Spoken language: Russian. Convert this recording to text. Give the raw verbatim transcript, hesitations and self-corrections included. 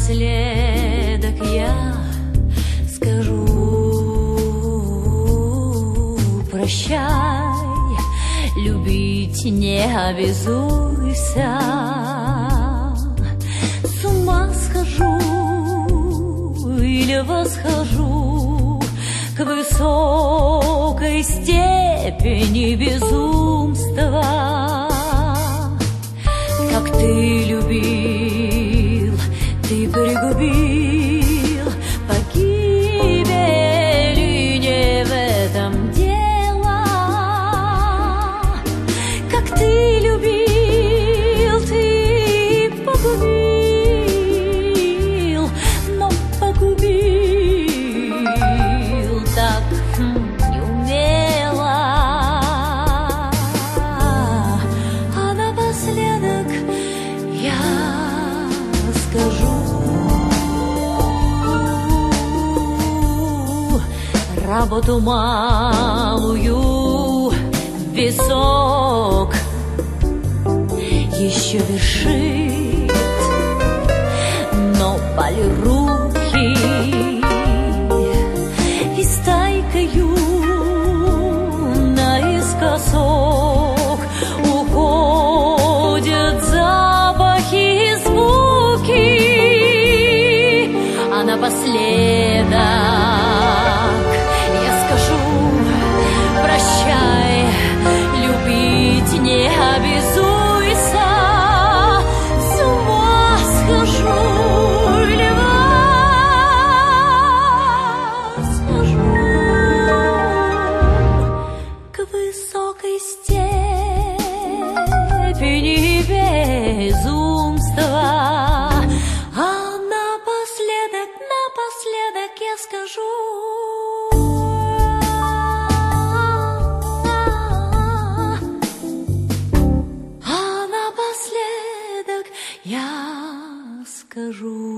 напоследок я скажу: прощай, любить не обязуйся. С ума схожу или восхожу к высокой степени безумства. Как ты любил, ты пригубил погибели, не в этом дело. Как ты любил, ты погубил, но погубил так неумело. А напоследок я скажу: работу малую висок еще вершит, но боли руки и стайкою наискосок уходят запахи и звуки. А напоследок я скажу: прощай, любить не обязуйся. С ума схожу или восхожу к высокой степени безумства. А напоследок, напоследок я скажу: а напоследок я скажу.